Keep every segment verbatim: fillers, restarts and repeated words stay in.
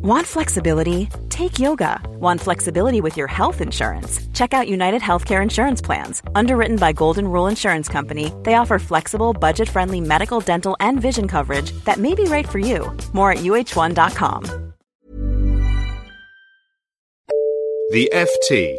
Want flexibility? Take yoga. Want flexibility with your health insurance? Check out United Healthcare Insurance Plans. Underwritten by Golden Rule Insurance Company, they offer flexible, budget-friendly medical, dental, and vision coverage that may be right for you. More at U H one dot com. The F T.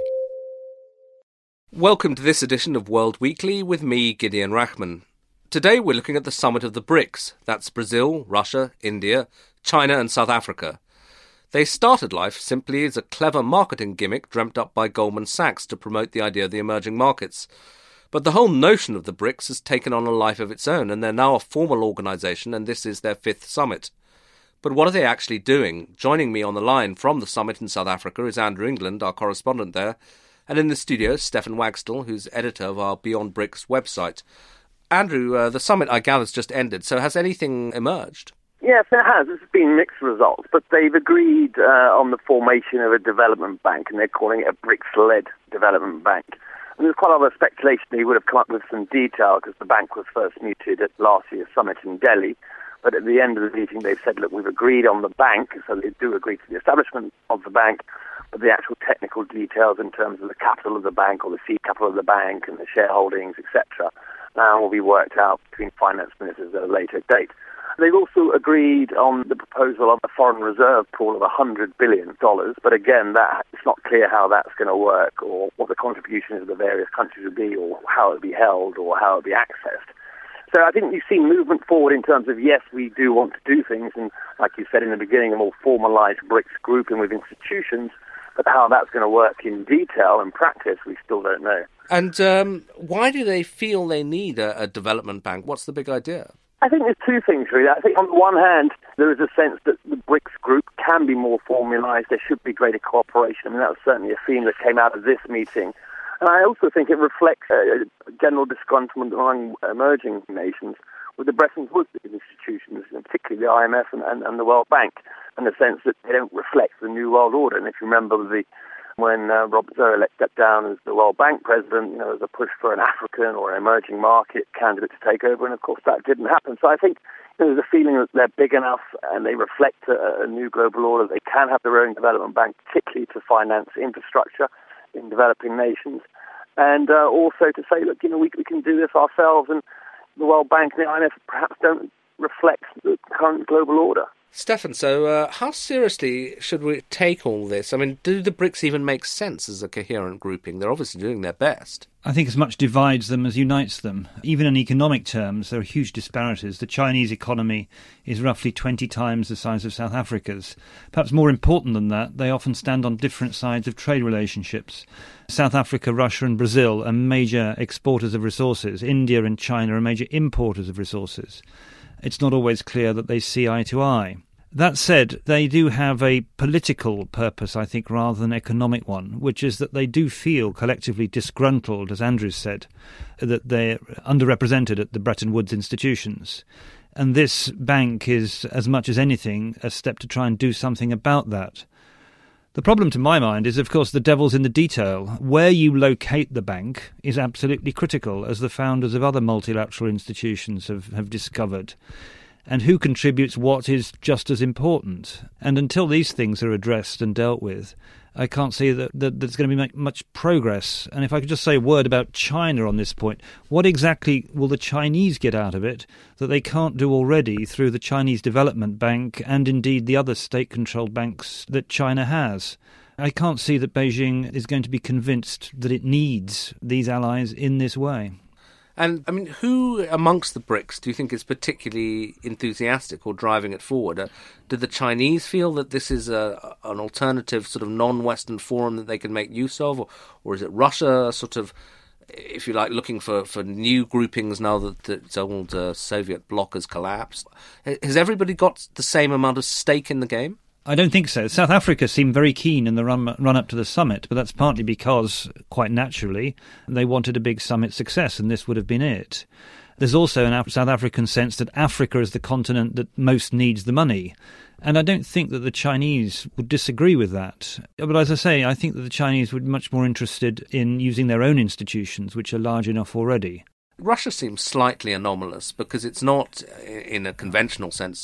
Welcome to this edition of World Weekly with me, Gideon Rachman. Today we're looking at the summit of the BRICS. That's Brazil, Russia, India, China and South Africa. They started life simply as a clever marketing gimmick dreamt up by Goldman Sachs to promote the idea of the emerging markets. But the whole notion of the BRICS has taken on a life of its own, and they're now a formal organisation, and this is their fifth summit. But what are they actually doing? Joining me on the line from the summit in South Africa is Andrew England, our correspondent there, and in the studio, Stefan Wagstall, who's editor of our Beyond BRICS website. Andrew, uh, the summit, I gather, has just ended, so has anything emerged? Yes, it has. It's been mixed results, but they've agreed uh, on the formation of a development bank, and they're calling it a BRICS-led development bank. And there's quite a lot of speculation they would have come up with some detail, because the bank was first mooted at last year's summit in Delhi. But at the end of the meeting, they've said, look, we've agreed on the bank, so they do agree to the establishment of the bank, but the actual technical details in terms of the capital of the bank or the seed capital of the bank and the shareholdings, et cetera, now will be worked out between finance ministers at a later date. They've also agreed on the proposal of a foreign reserve pool of one hundred billion dollars, but again, that it's not clear how that's going to work or what the contributions of the various countries would be or how it would be held or how it would be accessed. So I think you've seen movement forward in terms of, yes, we do want to do things, and like you said in the beginning, a more formalised BRICS grouping with institutions, but how that's going to work in detail and practice, we still don't know. And um, why do they feel they need a, a development bank? What's the big idea? I think there's two things, really. I think on the one hand, there is a sense that the BRICS group can be more formalised. There should be greater cooperation. I mean, that was certainly a theme that came out of this meeting. And I also think it reflects a general disgruntlement among emerging nations with the Bretton Woods institutions, and particularly the I M F and, and, and the World Bank, in the sense that they don't reflect the New World Order. And if you remember the when uh, Robert Zoelek stepped down as the World Bank president, you know, there was a push for an African or an emerging market candidate to take over, and of course that didn't happen. So I think you know, there's a feeling that they're big enough and they reflect a, a new global order. They can have their own development bank, particularly to finance infrastructure in developing nations, and uh, also to say, look, you know, we, we can do this ourselves, and the World Bank and the I M F perhaps don't reflect the current global order. Stefan, so uh, how seriously should we take all this? I mean, do the BRICS even make sense as a coherent grouping? They're obviously doing their best. I think as much divides them as unites them. Even in economic terms, there are huge disparities. The Chinese economy is roughly twenty times the size of South Africa's. Perhaps more important than that, they often stand on different sides of trade relationships. South Africa, Russia and Brazil are major exporters of resources. India and China are major importers of resources. It's not always clear that they see eye to eye. That said, they do have a political purpose, I think, rather than an economic one, which is that they do feel collectively disgruntled, as Andrew said, that they're underrepresented at the Bretton Woods institutions. And this bank is, as much as anything, a step to try and do something about that. The problem, to my mind, is, of course, the devil's in the detail. Where you locate the bank is absolutely critical, as the founders of other multilateral institutions have, have discovered. And who contributes what is just as important. And until these things are addressed and dealt with, I can't see that, that there's going to be much progress. And if I could just say a word about China on this point, what exactly will the Chinese get out of it that they can't do already through the Chinese Development Bank and indeed the other state-controlled banks that China has? I can't see that Beijing is going to be convinced that it needs these allies in this way. And, I mean, who amongst the BRICS do you think is particularly enthusiastic or driving it forward? Uh, do the Chinese feel that this is a, an alternative sort of non-Western forum that they can make use of? Or, or is it Russia sort of, if you like, looking for, for new groupings now that the old uh, Soviet bloc has collapsed? Has everybody got the same amount of stake in the game? I don't think so. South Africa seemed very keen in the run, run up to the summit, but that's partly because, quite naturally, they wanted a big summit success, and this would have been it. There's also an South African sense that Africa is the continent that most needs the money, and I don't think that the Chinese would disagree with that. But as I say, I think that the Chinese would be much more interested in using their own institutions, which are large enough already. Russia seems slightly anomalous because it's not, in a conventional sense,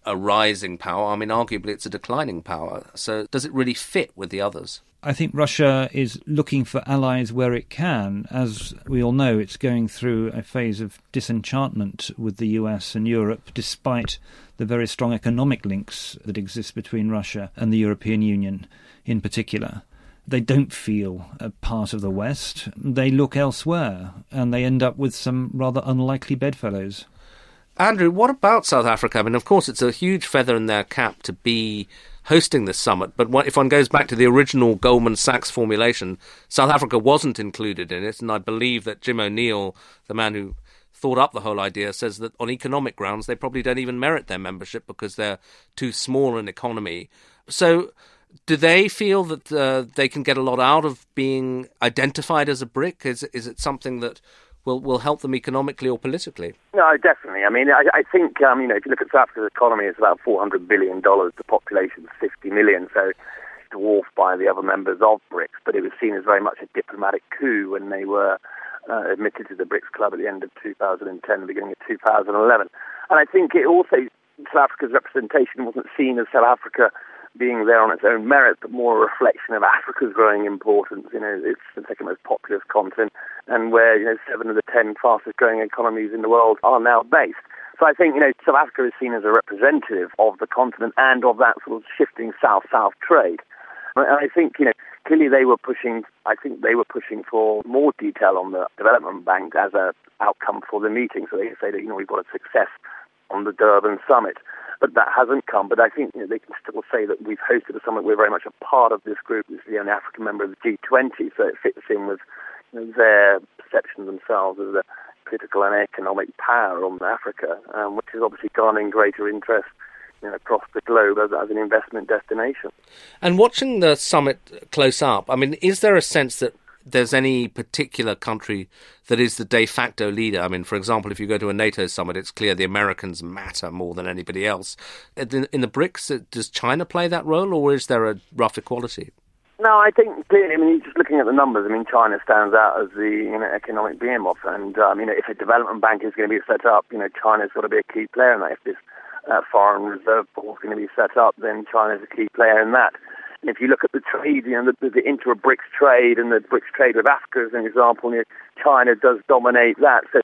a rising power. I mean, arguably it's a declining power. So does it really fit with the others? I think Russia is looking for allies where it can. As we all know, it's going through a phase of disenchantment with the U S and Europe, despite the very strong economic links that exist between Russia and the European Union in particular. They don't feel a part of the West. They look elsewhere, and they end up with some rather unlikely bedfellows. Andrew, what about South Africa? I mean, of course, it's a huge feather in their cap to be hosting this summit, but if one goes back to the original Goldman Sachs formulation, South Africa wasn't included in it, and I believe that Jim O'Neill, the man who thought up the whole idea, says that on economic grounds they probably don't even merit their membership because they're too small an economy. So do they feel that uh, they can get a lot out of being identified as a BRIC? Is, is it something that will will help them economically or politically? No, definitely. I mean, I, I think, um, you know, if you look at South Africa's economy, it's about four hundred billion dollars. The population is fifty million, so dwarfed by the other members of BRICS. But it was seen as very much a diplomatic coup when they were uh, admitted to the BRICS Club at the end of two thousand ten, the beginning of two thousand eleven. And I think it also, South Africa's representation wasn't seen as South Africa being there on its own merit, but more a reflection of Africa's growing importance. You know, it's the second most populous continent, and where, you know, seven of the ten fastest growing economies in the world are now based. So I think, you know, South Africa is seen as a representative of the continent and of that sort of shifting south-south trade. And I think, you know, clearly they were pushing, I think they were pushing for more detail on the development bank as an outcome for the meeting. So they say that, you know, we've got a success on the Durban summit. But that hasn't come. But I think, you know, they can still say that we've hosted a summit. We're very much a part of this group. This is the only African member of the G twenty, so it fits in with, you know, their perception of themselves as a political and economic power on Africa, um, which is obviously garnering greater interest, you know, across the globe as, as an investment destination. And watching the summit close up, I mean, is there a sense that there's any particular country that is the de facto leader? I mean, for example, if you go to a NATO summit, it's clear the Americans matter more than anybody else. In, in the BRICS, does China play that role, or is there a rough equality? No, I think clearly, I mean, just looking at the numbers, I mean, China stands out as the, you know, economic behemoth. And, um, you know, if a development bank is going to be set up, you know, China's got to be a key player in that. If this uh, foreign reserve board is going to be set up, then China's a key player in that. And if you look at the trade, you know, the, the intra-BRICS trade and the BRICS trade with Africa as an example, you know, China does dominate that. So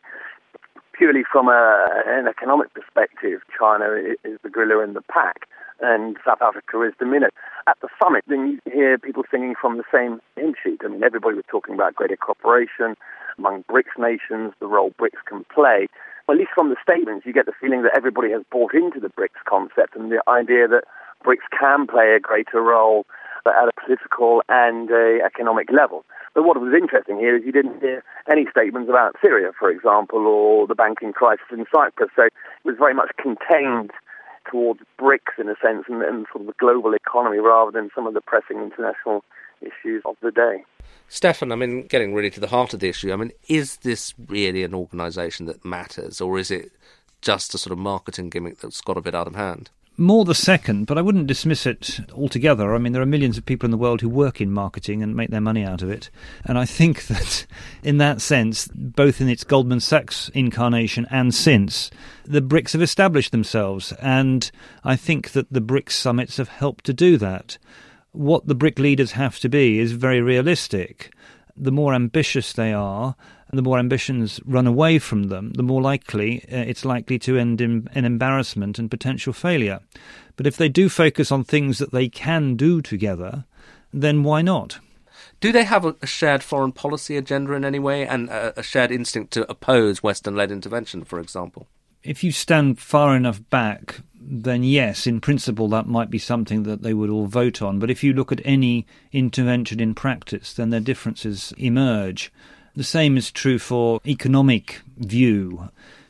purely from a, an economic perspective, China is the gorilla in the pack, and South Africa is the minnow. At the summit, then you hear people singing from the same hymn sheet. I mean, everybody was talking about greater cooperation among BRICS nations, the role BRICS can play. Well, at least from the statements, you get the feeling that everybody has bought into the BRICS concept and the idea that BRICS can play a greater role at a political and a economic level. But what was interesting here is you didn't hear any statements about Syria, for example, or the banking crisis in Cyprus. So it was very much contained towards BRICS in a sense and, and sort of the global economy rather than some of the pressing international issues of the day. Stefan, I mean, getting really to the heart of the issue, I mean, is this really an organisation that matters, or is it just a sort of marketing gimmick that's got a bit out of hand? More the second, but I wouldn't dismiss it altogether. I mean, there are millions of people in the world who work in marketing and make their money out of it. And I think that in that sense, both in its Goldman Sachs incarnation and since, the BRICS have established themselves. And I think that the BRICS summits have helped to do that. What the BRIC leaders have to be is very realistic. The more ambitious they are, and the more ambitions run away from them, the more likely uh, it's likely to end in, in embarrassment and potential failure. But if they do focus on things that they can do together, then why not? Do they have a, a shared foreign policy agenda in any way, and a, a shared instinct to oppose Western-led intervention, for example? If you stand far enough back, then yes, in principle that might be something that they would all vote on. But if you look at any intervention in practice, then their differences emerge. The same is true for economic view.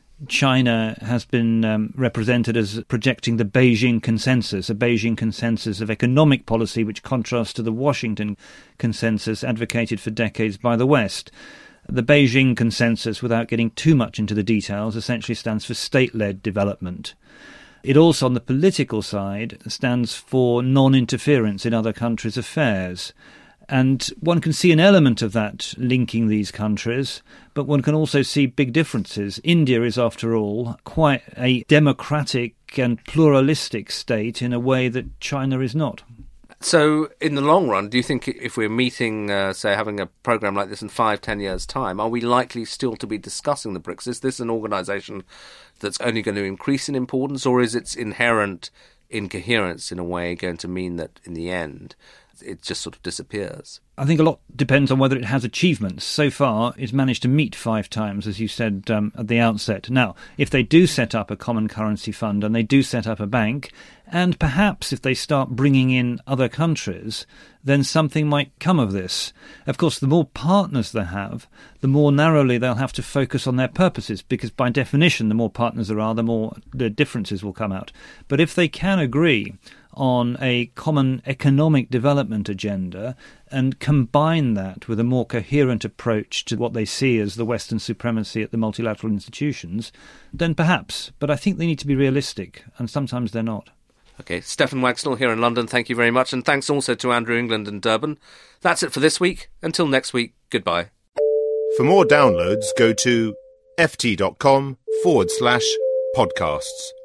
China has been um, represented as projecting the Beijing consensus, a Beijing consensus of economic policy which contrasts to the Washington consensus advocated for decades by the West. The Beijing consensus, without getting too much into the details, essentially stands for state-led development. It also, on the political side, stands for non-interference in other countries' affairs. And one can see an element of that linking these countries, but one can also see big differences. India is, after all, quite a democratic and pluralistic state in a way that China is not. So, in the long run, do you think if we're meeting, uh, say, having a programme like this in five, ten years' time, are we likely still to be discussing the BRICS? Is this an organisation that's only going to increase in importance, or is its inherent incoherence, in a way, going to mean that, in the end, it just sort of disappears? I think a lot depends on whether it has achievements. So far, it's managed to meet five times, as you said um, at the outset. Now, if they do set up a common currency fund and they do set up a bank, and perhaps if they start bringing in other countries, then something might come of this. Of course, the more partners they have, the more narrowly they'll have to focus on their purposes, because by definition, the more partners there are, the more the differences will come out. But if they can agree on a common economic development agenda and combine that with a more coherent approach to what they see as the Western supremacy at the multilateral institutions, then perhaps. But I think they need to be realistic, and sometimes they're not. OK, Stefan Wagsnell here in London, thank you very much. And thanks also to Andrew England in Durban. That's it for this week. Until next week, goodbye. For more downloads, go to ft.com forward slash podcasts.